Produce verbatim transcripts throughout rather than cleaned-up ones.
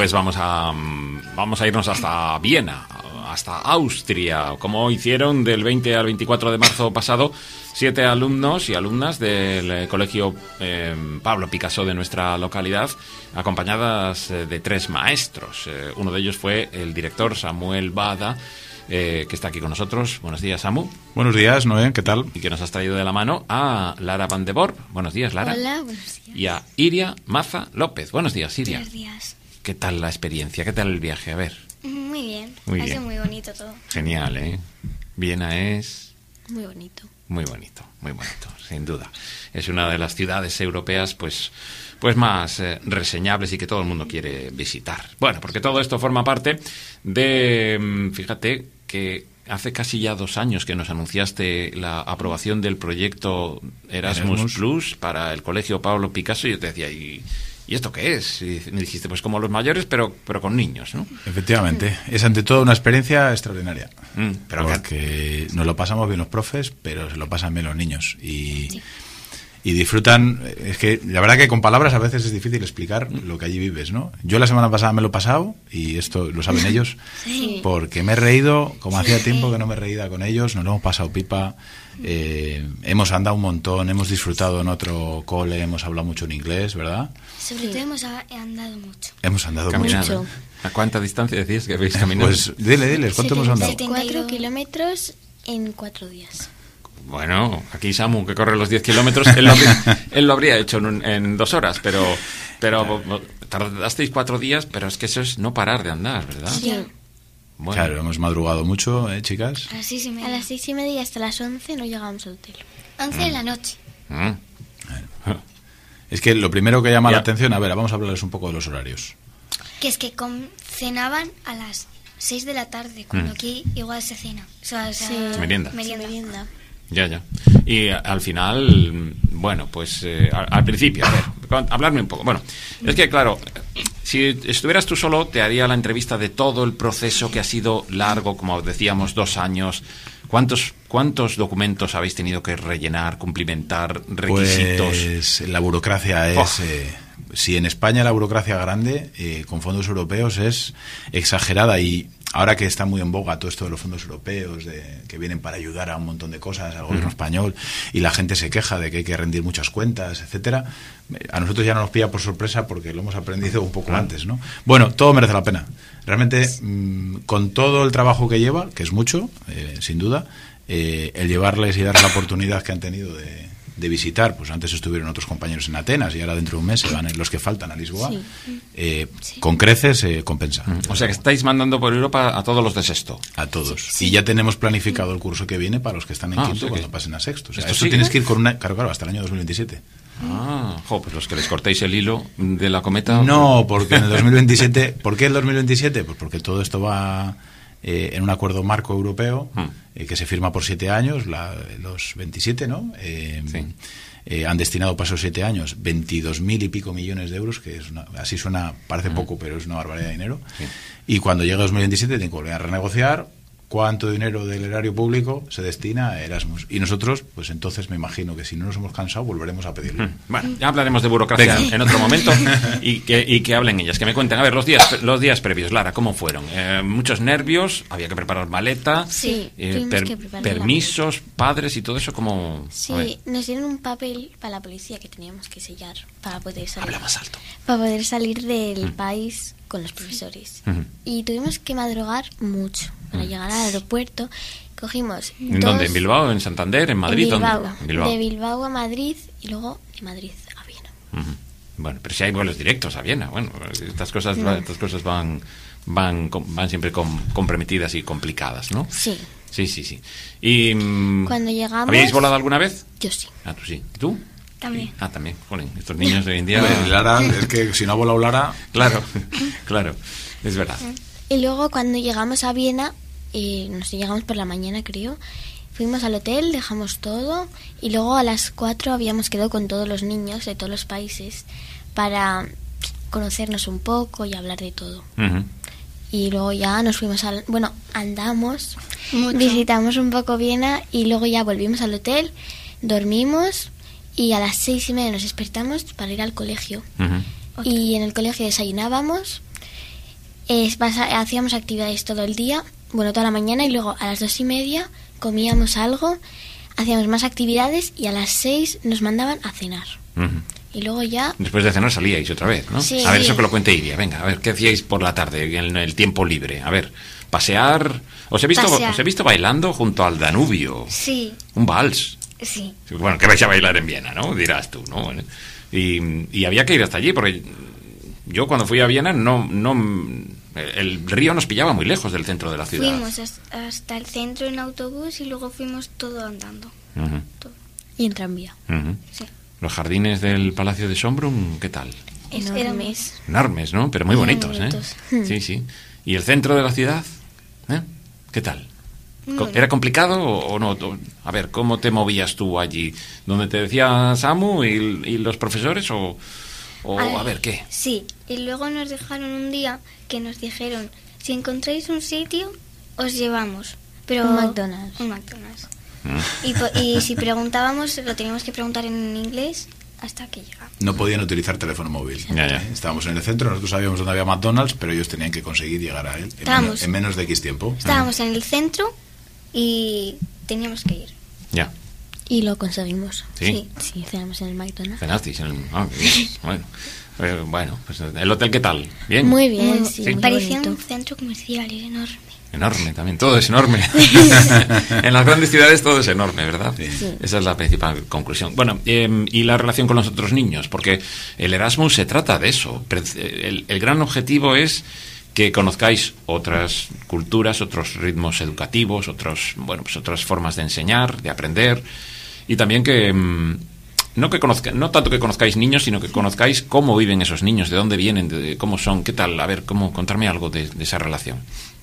pues vamos a vamos a irnos hasta Viena, hasta Austria, como hicieron del veinte al veinticuatro de marzo pasado siete alumnos y alumnas del colegio eh, Pablo Picasso de nuestra localidad, acompañadas eh, de tres maestros. Eh, uno de ellos fue el director Samuel Bada, eh, que está aquí con nosotros. Buenos días, Samu. Buenos días, Noé, ¿qué tal? Y que nos has traído de la mano a Lara Van de Borp. Buenos días, Lara. Hola, buenos días. Y a Iria Maza López. Buenos días, Iria. Buenos días. ¿Qué tal la experiencia? ¿Qué tal el viaje? A ver. Muy bien. Muy ha bien. sido muy bonito todo. Genial, ¿eh? Viena es Muy bonito. muy bonito, muy bonito, sin duda. Es una de las ciudades europeas, pues, pues más eh, reseñables y que todo el mundo quiere visitar. Bueno, porque todo esto forma parte de, mm, fíjate, que hace casi ya dos años que nos anunciaste la aprobación del proyecto Erasmus, Erasmus. Plus para el Colegio Pablo Picasso, y yo te decía, ¿y, ¿y esto qué es? Y me dijiste, pues como los mayores, pero, pero con niños, ¿no? Efectivamente, es ante todo una experiencia extraordinaria. Mm, pero porque nos lo pasamos bien los profes, pero se lo pasan bien los niños. Y, sí. y disfrutan. Es que la verdad que con palabras a veces es difícil explicar lo que allí vives, ¿no? Yo la semana pasada me lo he pasado, y esto lo saben ellos, Sí. porque me he reído, como Sí. hacía tiempo que no me reía con ellos, nos lo hemos pasado pipa. Eh, hemos andado un montón, hemos disfrutado en otro cole, hemos hablado mucho en inglés, ¿verdad? Sobre todo hemos a- andado mucho. Hemos andado Caminado. mucho. ¿A cuánta distancia decís que habéis caminado? Pues dile, diles, ¿cuánto hemos andado? Cuatro kilómetros en cuatro días. Bueno, aquí Samu, que corre los diez kilómetros, él lo, habría, él lo habría hecho en, un- en dos horas, pero pero tardasteis cuatro días, pero es que eso es no parar de andar, ¿verdad? Sí. Bueno, Claro, hemos madrugado mucho, ¿eh, chicas? A las seis y media. A las seis y media hasta las once no llegamos al hotel. once de la noche. mm. Es que lo primero que llama Ya. la atención, a ver, vamos a hablarles un poco de los horarios. Que es que com- cenaban a las seis de la tarde, cuando Mm. aquí igual se cena. O sea, o sea, Sí. Merienda. merienda. Merienda. Ya, ya. Y a- al final, bueno, pues eh, al, al principio, a ver, con- hablarme un poco. Bueno, es que claro, si estuvieras tú solo, te haría la entrevista de todo el proceso que ha sido largo, como decíamos, dos años. ¿Cuántos, cuántos documentos habéis tenido que rellenar, cumplimentar, requisitos? Pues la burocracia es... Oh. eh, si en España la burocracia grande, eh, con fondos europeos, es exagerada, y ahora que está muy en boga todo esto de los fondos europeos, de, que vienen para ayudar a un montón de cosas al gobierno Ujú. español, y la gente se queja de que hay que rendir muchas cuentas, etcétera, eh, a nosotros ya no nos pilla por sorpresa porque lo hemos aprendido un poco Claro. antes, ¿no? Bueno, todo merece la pena. Realmente, mm, con todo el trabajo que lleva, que es mucho, eh, sin duda, eh, el llevarles y darles la oportunidad que han tenido de, de visitar, pues antes estuvieron otros compañeros en Atenas y ahora dentro de un mes se van los que faltan a Lisboa, Sí. eh, con creces se compensa. O sea que estáis mandando por Europa a todos los de sexto. A todos. Y ya tenemos planificado el curso que viene para los que están en Ah, quinto o sea que- cuando pasen a sexto. O sea, ¿Esto esto sigue? tienes que ir con una... Claro, claro, hasta el año dos mil veintisiete. Ah, jo, pues los que les cortéis el hilo de la cometa. No, porque en el dos mil veintisiete... ¿Por qué el dos mil veintisiete? Pues porque todo esto va eh, en un acuerdo marco europeo Hmm. eh, que se firma por siete años, la- los veintisiete, ¿no? Eh, Sí. eh, han destinado para esos siete años veintidós mil y pico millones de euros, que es una- así suena, parece poco, pero es una barbaridad de dinero. Sí. Y cuando llegue dos mil veintisiete tienen que volver a renegociar cuánto dinero del erario público se destina a Erasmus. Y nosotros, pues entonces me imagino que si no nos hemos cansado, volveremos a pedirlo. Bueno, ya hablaremos de burocracia Venga. en otro momento y que, y que hablen ellas, que me cuenten. A ver, los días los días previos, Lara, ¿cómo fueron? Eh, muchos nervios, había que preparar maleta, Sí, eh, tuvimos per- que preparar permisos, padres y todo eso, como... Sí, nos dieron un papel para la policía que teníamos que sellar para poder salir, Habla más alto. para poder salir del Mm. país con los profesores. Ujú. Y tuvimos que madrugar mucho para llegar al aeropuerto. Cogimos ¿En dos- dónde? ¿En Bilbao? ¿En Santander? ¿En Madrid? En Bilbao. ¿Dónde? En Bilbao. De Bilbao a Madrid y luego de Madrid a Viena. Ujú. Bueno, pero si hay vuelos directos a Viena, bueno, estas cosas, No. estas cosas van, van, com- van siempre com- comprometidas y complicadas, ¿no? Sí, Sí, sí, sí. Y, mm, Cuando llegamos- ¿habíais volado alguna vez? yo sí. Ah, tú sí. ¿Tú? También. Ah, también. Joder, estos niños de hoy en día... Eh, Lara, es que si no ha volado Lara... Claro, claro, es verdad. Y luego cuando llegamos a Viena, eh, nos llegamos por la mañana creo, fuimos al hotel, dejamos todo y luego a las cuatro habíamos quedado con todos los niños de todos los países para conocernos un poco y hablar de todo. Ujú. Y luego ya nos fuimos al... Bueno, andamos, Mucho. visitamos un poco Viena y luego ya volvimos al hotel, dormimos y a las seis y media nos despertamos para ir al colegio. Ujú. Y en el colegio desayunábamos Es, pasa- hacíamos actividades todo el día, bueno, toda la mañana, y luego a las dos y media comíamos algo, hacíamos más actividades y a las seis nos mandaban a cenar. Ujú. Y luego ya... Después de cenar salíais otra vez, ¿no? Sí. A ver, Sí. eso que lo cuente Iria. Venga, a ver, ¿qué hacíais por la tarde, en el tiempo libre? A ver, pasear... Os he visto, Pasear. os he visto bailando junto al Danubio. Sí, Un vals. sí. Bueno, que vais a bailar en Viena, ¿no? Dirás tú, ¿no? Y, y había que ir hasta allí, porque yo cuando fui a Viena, no, no, el río nos pillaba muy lejos del centro de la ciudad. Fuimos has- hasta el centro en autobús y luego fuimos todo andando. Ujú, Todo. Y en tranvía. ujú. Sí. Los jardines del Palacio de Schönbrunn, ¿qué tal? Es- Enormes. Enormes, ¿no? Pero muy Muy bonitos, bonitos. ¿eh? Hmm. Sí, sí. ¿Y el centro de la ciudad? ¿Eh? ¿Qué tal? Muy Co- bonito. ¿Era complicado o, o no? O- A ver, ¿cómo te movías tú allí? ¿Donde te decía Samu y, y los profesores? ¿O, o Ay, a ver, qué? Sí, y luego nos dejaron un día que nos dijeron, si encontráis un sitio, os llevamos. Pero Un McDonald's. Un McDonald's. Mm. Y, po- y si preguntábamos, lo teníamos que preguntar en inglés hasta que llegamos. No podían utilizar teléfono móvil. Ya, ya. ¿Eh? Estábamos en el centro, nosotros sabíamos dónde había McDonald's, pero ellos tenían que conseguir llegar a él en, Estábamos. menos, en menos de X tiempo. Estábamos en el centro y teníamos que ir. Ya. Y lo conseguimos. Sí. Sí, cenamos en el McDonald's. ¿Cenasteis en el...? Ah, qué bien. Bueno. Eh, bueno, pues el hotel, ¿qué tal? ¿Bien? Muy bien, Muy- sí. sí. muy Parecía bonito. un centro comercial, era enorme. Enorme también, todo es enorme. En las grandes ciudades todo es enorme, ¿verdad? Sí. Sí. Esa es la principal conclusión. Bueno, eh, y la relación con los otros niños, porque el Erasmus se trata de eso. Pre- El, el gran objetivo es que conozcáis otras culturas, otros ritmos educativos, otros, bueno, pues otras formas de enseñar, de aprender, y también que mm, no que conozca, no tanto que conozcáis niños, sino que conozcáis cómo viven esos niños, de dónde vienen, de cómo son, qué tal. A ver, cómo contarme algo de, de esa relación.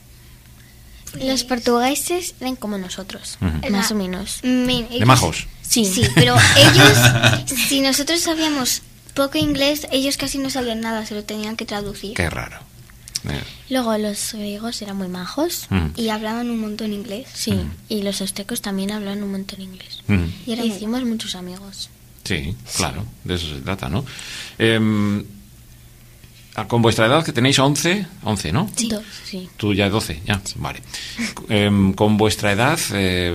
Los portugueses eran como nosotros, Ujú. más Era- o menos. Men- De ellos- majos. Sí. Sí, pero ellos, si nosotros sabíamos poco inglés, ellos casi no sabían nada, se lo tenían que traducir. Qué raro. Eh, Luego los griegos eran muy majos. mm, Y hablaban un montón inglés. Sí. Y los aztecos también hablan un montón inglés. mm. Y era Y muy- hicimos muchos amigos. Sí, claro, de eso se trata, ¿no? Eh, con vuestra edad, que tenéis once, once, ¿no? Sí. Dos, sí. Tú ya doce, ya, vale. Eh, con vuestra edad, eh,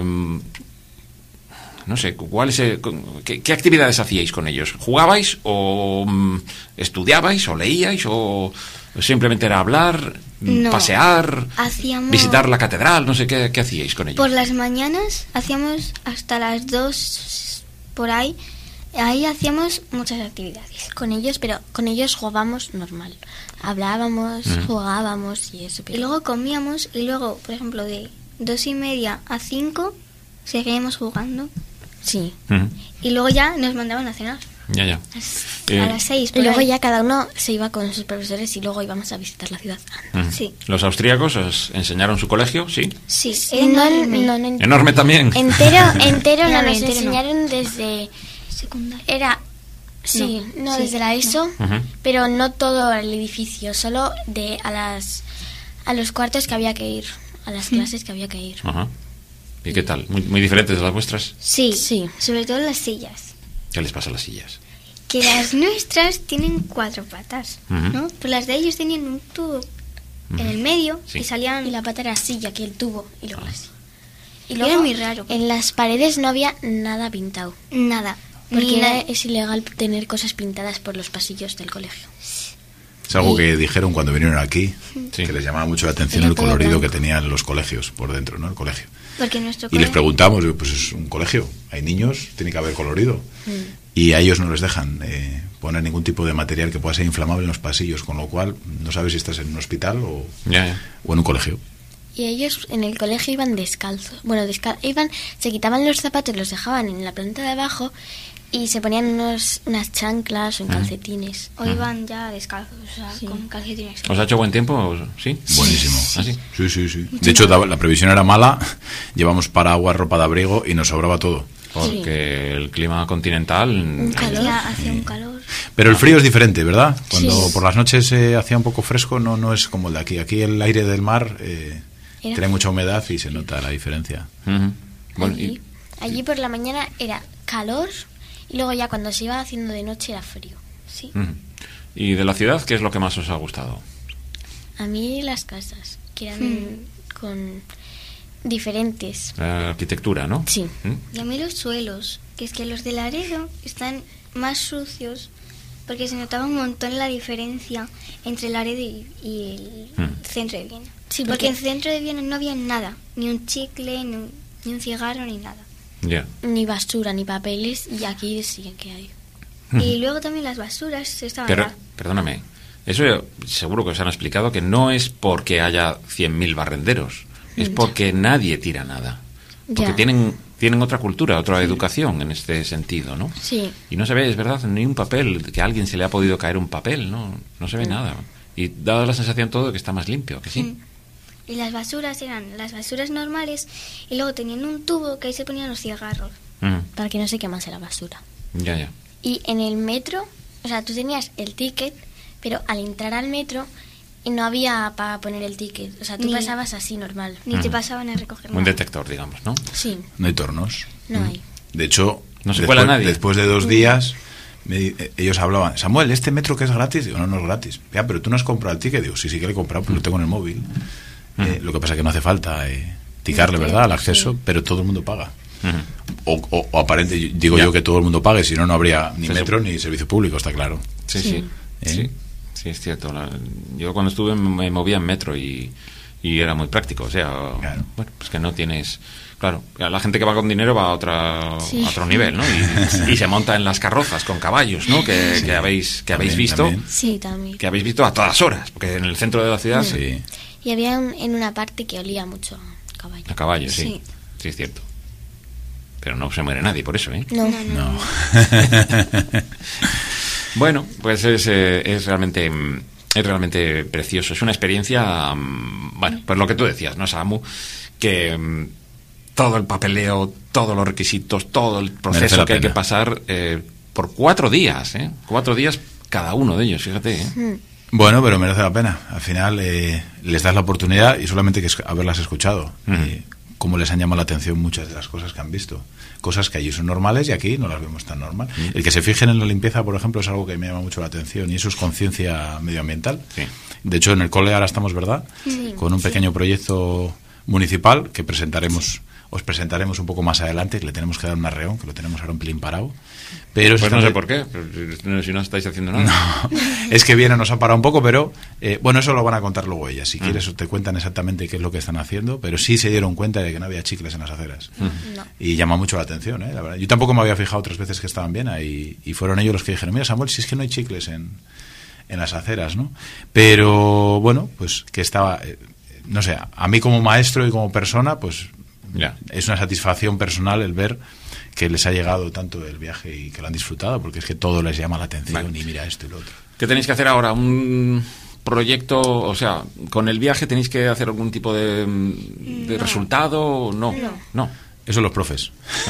no sé, ¿cuál es el- qué, qué actividades hacíais con ellos? ¿Jugabais o mm, estudiabais o leíais o simplemente era hablar, mm, No. pasear, Hacíamos- visitar la catedral? No sé, ¿qué, qué hacíais con ellos? Por las mañanas hacíamos hasta las dos por ahí. Ahí hacíamos muchas actividades. Con ellos, pero con ellos jugábamos normal. Hablábamos, Ujú. jugábamos y eso. Pero Y luego comíamos y luego, por ejemplo, de dos y media a cinco seguíamos jugando. sí. Ujú. Y luego ya nos mandaban a cenar. Ya, ya. A Eh, las seis. Y por luego ahí. ya cada uno se iba con sus profesores y luego íbamos a visitar la ciudad. Ujú. Sí. ¿Los austríacos os enseñaron su colegio? Sí. Sí, No, enorme. no, no, Enorme también. Entero, entero no Enorme, nos entero no. enseñaron desde... Secundaria. Era... Sí, No, no, sí, desde la ESO, Ujú. pero no todo el edificio, solo de a las a los cuartos que había que ir, a las clases que había que ir. Ajá. ¿Y qué tal? ¿Muy, muy diferentes de las vuestras? Sí, Sí. sobre todo las sillas. ¿Qué les pasa a las sillas? Que las nuestras tienen cuatro patas, Ujú. ¿no? Pero las de ellos tenían un tubo en el medio Sí. y salían... Y la pata era así, y aquí el tubo, y luego así. Y Era luego muy raro. en las paredes no había nada pintado, Nada. porque Ni era- na- es ilegal tener cosas pintadas por los pasillos del colegio. Es algo que dijeron cuando vinieron aquí, Sí. que les llamaba mucho la atención Era el todo colorido blanco. que tenían los colegios por dentro, ¿no? El colegio. Porque nuestro Y les colegio- preguntamos, pues es un colegio, hay niños, tiene que haber colorido. Y a ellos no les dejan eh, poner ningún tipo de material que pueda ser inflamable en los pasillos, con lo cual no sabes si estás en un hospital o, Ya, ya. o en un colegio. Y ellos en el colegio iban descalzos. Bueno, descal iban, se quitaban los zapatos, los dejaban en la planta de abajo y se ponían unos, unas chanclas o en calcetines. O iban ya descalzos, o sea, Sí. con calcetines. ¿Os ha hecho buen tiempo? ¿Sí? Buenísimo. ¿Ah, sí? Sí, sí, sí. De hecho, daba- la previsión era mala, llevamos paraguas, ropa de abrigo y nos sobraba todo. Porque el clima continental... Un calor. Hacía, hacía un calor. Pero el frío es diferente, ¿verdad? Cuando Sí. por las noches se hacía un poco fresco, no, no es como el de aquí. Aquí el aire del mar eh, Era- tiene mucha humedad y se nota la diferencia. Ujú. Bueno, allí, y- allí por la mañana era calor y luego ya cuando se iba haciendo de noche era frío. Sí. ujú. ¿Y de la ciudad qué es lo que más os ha gustado? A mí las casas, que eran Hmm. con diferentes. La arquitectura, ¿no? Sí. ¿Mm? Y a mí los suelos, que es que los de Laredo están más sucios porque se notaba un montón la diferencia entre Laredo y, y el Mm. centro de Viena. Sí, porque... porque- en el centro de Viena no había nada, ni un chicle, ni un, ni un cigarro, ni nada. Ya. Ni basura, ni papeles, y aquí sí que hay. Y luego también las basuras estaban... Pero, ra- perdóname, eso seguro que os han explicado que no es porque haya cien mil barrenderos, es Ya. porque nadie tira nada. Porque Ya. tienen tienen otra cultura, otra educación en este sentido, ¿no? Sí. Y no se ve, es verdad, ni un papel, que a alguien se le ha podido caer un papel, ¿no? No se ve nada. Y da la sensación todo de que está más limpio, que sí. Mm. Y las basuras eran las basuras normales y luego tenían un tubo que ahí se ponían los cigarros. Mm, Para que no se quemase la basura. ya, ya. Y en el metro, o sea, tú tenías el ticket, pero al entrar al metro y no había para poner el ticket. O sea, tú Ni- pasabas así normal. Ni te Ujú. pasaban a recoger Un nada. detector, digamos, ¿no? Sí, No hay tornos. no hay. De hecho, No se después, cuela nadie. después de dos días, me di- eh, ellos hablaban, Samuel, ¿este metro que es gratis? Digo, no, no es gratis. Ya, pero tú no has comprado el ticket. Digo, sí, sí que lo he comprado, pues lo tengo en el móvil. Eh, lo que pasa es que no hace falta eh, ticarle, No, ¿verdad?, al sí. acceso, pero todo el mundo paga. Ujú. O, o, o aparente, digo Ya. yo que todo el mundo pague, si no, no habría ni Se metro sup- ni servicio público, está claro. Sí, Sí. sí. ¿Eh? Sí, sí, es cierto. La- yo cuando estuve me movía en metro y, y era muy práctico. O sea, Claro. bueno, pues que no tienes... Claro, la gente que va con dinero va a, otra, Sí. a otro nivel, ¿no? Y, y se monta en las carrozas con caballos, ¿no? Que, que habéis, que habéis También, visto... también. Sí, también. Que habéis visto a todas horas, porque en el centro de la ciudad... Sí. Y había un- en una parte que olía mucho a caballo. A caballo, sí. Sí. Sí, es cierto. Pero no se muere nadie por eso, ¿eh? No, No, no, No. Bueno, pues es, eh, es realmente mm, es realmente precioso. Es una experiencia, mm, bueno, pues lo que tú decías, ¿no, Samu? Que mm, todo el papeleo, todos los requisitos, todo el Merece proceso la que hay que pena. pasar eh, por cuatro días, ¿eh? Cuatro días cada uno de ellos, fíjate, ¿eh? Bueno, pero merece la pena. Al final eh, les das la oportunidad y solamente que es haberlas escuchado. Ujú. Eh, cómo les han llamado la atención muchas de las cosas que han visto. Cosas que allí son normales y aquí no las vemos tan normal. El que se fijen en la limpieza, por ejemplo, es algo que me llama mucho la atención y eso es conciencia medioambiental. Sí. De hecho, en el cole ahora estamos, ¿verdad? Sí. Con un pequeño proyecto municipal que presentaremos, os presentaremos un poco más adelante, que le tenemos que dar un arreón, que lo tenemos ahora un pelín parado. Pero Pues se no sé está- por qué, pero si no estáis haciendo nada. no, es que Viena nos ha parado un poco, pero eh, bueno, eso lo van a contar luego ellas. Si quieres, te cuentan exactamente qué es lo que están haciendo, pero sí se dieron cuenta de que no había chicles en las aceras. no. Y llama mucho la atención, ¿eh? La verdad. Yo tampoco me había fijado otras veces que estaban bien y, y fueron ellos los que dijeron, mira, Samuel, si es que no hay chicles en, en las aceras, ¿no? Pero bueno, pues que estaba, eh, no sé, a mí como maestro y como persona, pues Ya. es una satisfacción personal el ver que les ha llegado tanto el viaje y que lo han disfrutado, porque es que todo les llama la atención Vale. y mira esto y lo otro. ¿Qué tenéis que hacer ahora? ¿Un proyecto? O sea, ¿con el viaje tenéis que hacer algún tipo de, de No. resultado? No. No. No. Eso los profes.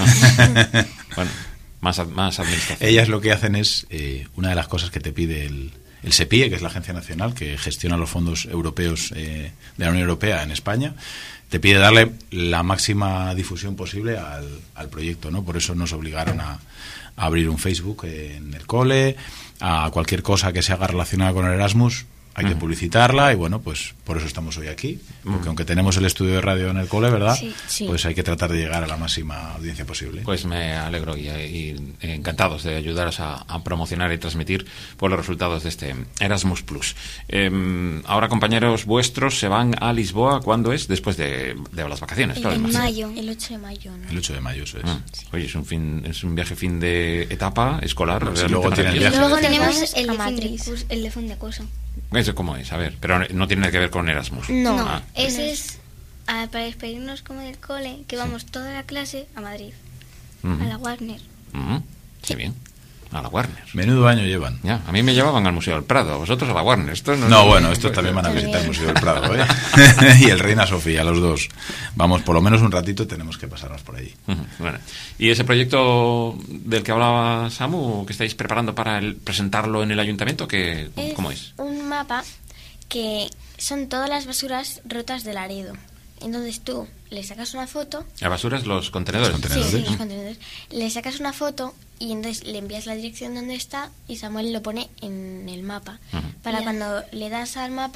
Ah. Bueno, más, ad- más administración. Ellas lo que hacen es, eh, una de las cosas que te pide el, el SEPIE, que es la agencia nacional que gestiona los fondos europeos eh, de la Unión Europea en España, te pide darle la máxima difusión posible al, al proyecto, ¿no? Por eso nos obligaron a, a abrir un Facebook en el cole, a cualquier cosa que se haga relacionada con el Erasmus, hay que Ujú. publicitarla y bueno, pues por eso estamos hoy aquí, porque Ujú. aunque tenemos el estudio de radio en el cole, ¿verdad? Sí, sí. Pues hay que tratar de llegar a la máxima audiencia posible. Pues me alegro y, y encantados de ayudaros a, a promocionar y transmitir por los resultados de este Erasmus Plus. Eh, ahora, compañeros vuestros se van a Lisboa. ¿Cuándo es? Después de, de las vacaciones, claro, En imagino. mayo. El ocho de mayo, ¿no? El ocho de mayo, eso es. Ah, oye, es un fin, es un viaje fin de etapa escolar. Bueno, si realmente luego tiene el Y maravilloso. viaje. luego Nos tenemos vamos el de, a fin de Madrid. curso, el de fin de curso. ¿Eso cómo es? A ver, pero no tiene nada que ver con Erasmus. No. No, Ah. ese es ah, para despedirnos como del cole, que vamos toda la clase a Madrid, Ujú. a la Warner. Ujú. Qué bien. A la Warner. Menudo año llevan. Ya, a mí me llevaban al Museo del Prado, a vosotros a la Warner. Esto no, No, bueno, estos también van a También. visitar el Museo del Prado, ¿eh? Y el Reina Sofía, los dos. Vamos, por lo menos un ratito tenemos que pasarnos por ahí. Ujú, bueno. ¿Y ese proyecto del que hablaba Samu, que estáis preparando para el- presentarlo en el ayuntamiento, que, cómo es? un mapa que son todas las basuras rotas de Laredo. Entonces tú le sacas una foto. Las basuras, los contenedores. Los Sí, contenedores. sí, los contenedores. Le sacas una foto y entonces le envías la dirección donde está y Samuel lo pone en el mapa. Ujú. Para Ya. cuando le das al mapa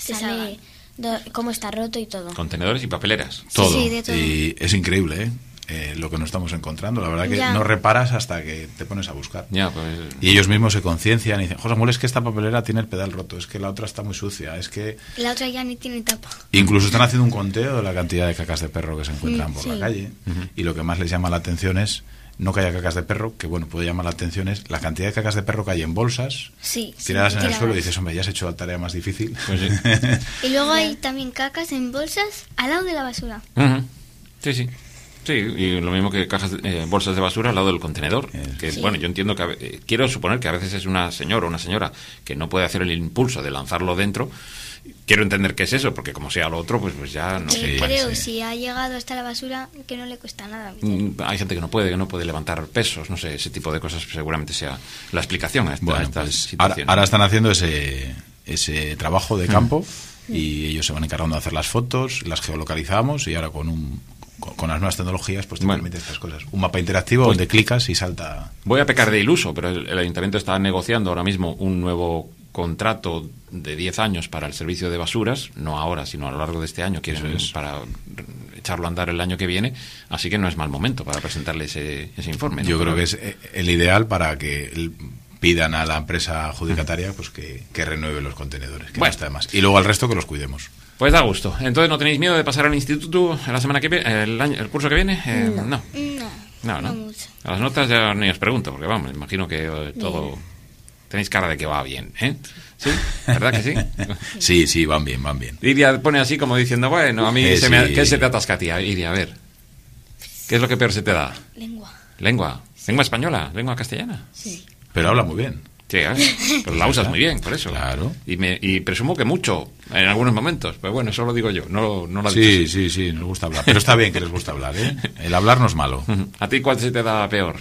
sale do- cómo está roto y todo. Contenedores y papeleras. Todo. Sí, de todo. Y es increíble, ¿eh? Eh, lo que nos estamos encontrando. La verdad que Ya. no reparas hasta que te pones a buscar. Ya, pues... Y ellos mismos se conciencian y dicen, José Samuel, es que esta papelera tiene el pedal roto, es que la otra está muy sucia, es que... La otra ya ni tiene tapa. Incluso están haciendo un conteo de la cantidad de cacas de perro que se encuentran Mm, por sí. la calle. Y lo que más les llama la atención es, no que haya cacas de perro, que bueno, puede llamar la atención, es la cantidad de cacas de perro que hay en bolsas, Sí. tiradas sí, en el tiradas. suelo, y dices, hombre, ya has hecho la tarea más difícil. Pues sí. Y luego hay también cacas en bolsas al lado de la basura. Ujú. Sí, sí. Sí, y lo mismo que cajas, de- eh, bolsas de basura al lado del contenedor. Eh, Que, sí. Bueno, yo entiendo que... a ve- eh, quiero suponer que a veces es una señora o una señora que no puede hacer el impulso de lanzarlo dentro. Quiero entender qué es eso, porque como sea lo otro, pues, pues ya no Que sé. Sí, creo, sí. si ha llegado hasta la basura, que no le cuesta nada. Mm, Hay gente que no puede, que no puede levantar pesos, no sé, ese tipo de cosas seguramente sea la explicación a, esta- a Bueno, estas pues, ahora, situaciones. ahora están haciendo ese, ese trabajo de campo y ellos se van encargando de hacer las fotos, las geolocalizamos y ahora con un con, con las nuevas tecnologías pues te Bueno. permite estas cosas. Un mapa interactivo Pues- donde clicas y salta. Voy a pecar de iluso, pero el, el ayuntamiento está negociando ahora mismo un nuevo contrato de diez años para el servicio de basuras, no ahora, sino a lo largo de este año, quieren Eso es. para echarlo a andar el año que viene, así que no es mal momento para presentarle ese, ese informe, ¿no? Yo creo Pero- que es eh, el ideal para que el- pidan a la empresa adjudicataria pues que, que renueve los contenedores, que Bueno. no está de más. Y luego al resto que los cuidemos. Pues da gusto. Entonces, ¿no tenéis miedo de pasar al instituto la semana que viene, el, año, el curso que viene? Eh, no. No, No, no. no mucho. A las notas ya ni os pregunto, porque vamos, imagino que eh, todo... Tenéis cara de que va bien, ¿eh? ¿Sí? ¿Verdad que sí? Sí, sí, van bien, van bien. Iria pone así como diciendo, bueno, a mí, Eh, se me, sí. ¿qué se te atasca a ti, Iria? A ver. ¿Qué es lo que peor se te da? Lengua. Lengua. ¿Lengua española? ¿Lengua castellana? Sí. Pero habla muy bien. Sí, ¿eh? Pero la usas muy bien, por eso. Claro. Y, me, y presumo que mucho, en algunos momentos. Pero bueno, eso lo digo yo, no, no lo ha Sí, dicho sí, sí, nos gusta hablar. Pero está bien que les gusta hablar, ¿eh? El hablar no es malo. así. ¿A ti cuál se te da peor?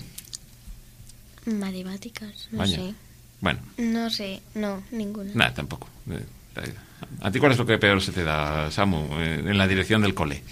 Matemáticas, no Vaya. sé. Bueno, No sé, no, ninguna. nada, tampoco. Eh, ¿A ti cuál es lo que peor se te da, Samu, eh, en la dirección del cole?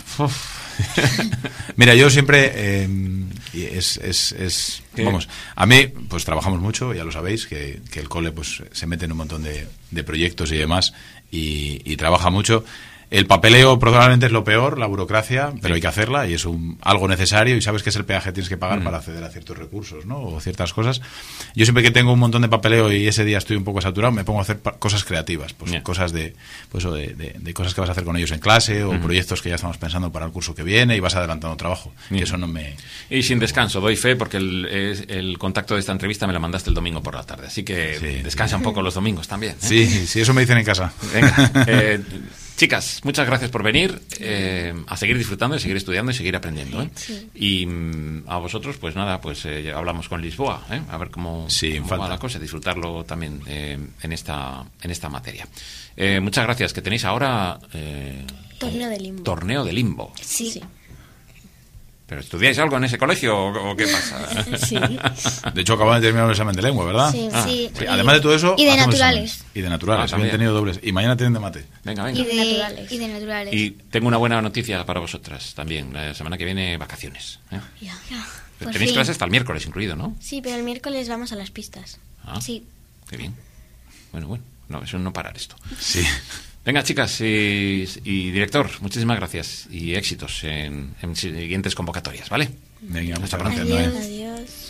Mira, yo siempre eh, y es, es, es ¿Qué? vamos, a mí pues trabajamos mucho, ya lo sabéis, que, que el cole pues se mete en un montón de, de proyectos y demás y, y trabaja mucho. El papeleo probablemente es lo peor, la burocracia, pero hay que hacerla y es un, algo necesario y sabes que es el peaje que tienes que pagar Mm. para acceder a ciertos recursos, ¿no? O ciertas cosas. Yo siempre que tengo un montón de papeleo y ese día estoy un poco saturado, me pongo a hacer pa- cosas creativas, pues Yeah. cosas de, pues, o de, de, de cosas que vas a hacer con ellos en clase o Mm. proyectos que ya estamos pensando para el curso que viene y vas adelantando trabajo. Yeah. Que eso no me... Y sin descanso, doy fe porque el, es- el contacto de esta entrevista me lo mandaste el domingo por la tarde. Así que Sí. descansa un poco los domingos también. ¿eh? Sí, sí, eso me dicen en casa. Venga, eh, chicas, muchas gracias por venir, eh, a seguir disfrutando, y seguir estudiando y seguir aprendiendo. ¿eh? Sí. Y mm, a vosotros, pues nada, pues eh, hablamos con Lisboa, ¿eh? A ver cómo, Sí, cómo falta. va la cosa, disfrutarlo también eh, en esta en esta materia. Eh, muchas gracias, que tenéis ahora... eh, Torneo de limbo. Torneo de limbo. Sí. ¿Pero estudiáis algo en ese colegio o, o qué pasa? Sí. De hecho, acaban de terminar un examen de lengua, ¿verdad? Sí. Ah, Sí. Sí, además de todo eso... Y de hacemos naturales. examen. Y de naturales, Ah, hoy también. han tenido dobles. Y mañana tienen de mate. Venga, venga. Y de Naturales. Y de naturales. Y tengo una buena noticia para vosotras también. La semana que viene, vacaciones. ¿eh? Ya. Ya, por Tenéis fin. clases hasta el miércoles incluido, ¿no? Sí, pero el miércoles vamos a las pistas. Ah, Sí. qué bien. Bueno, bueno. No, eso es no parar esto. Sí. Venga, chicas y, y director, muchísimas gracias y éxitos en, en siguientes convocatorias, ¿vale? Venga, Hasta muchas pronto. gracias, Noé. Adiós. Adiós.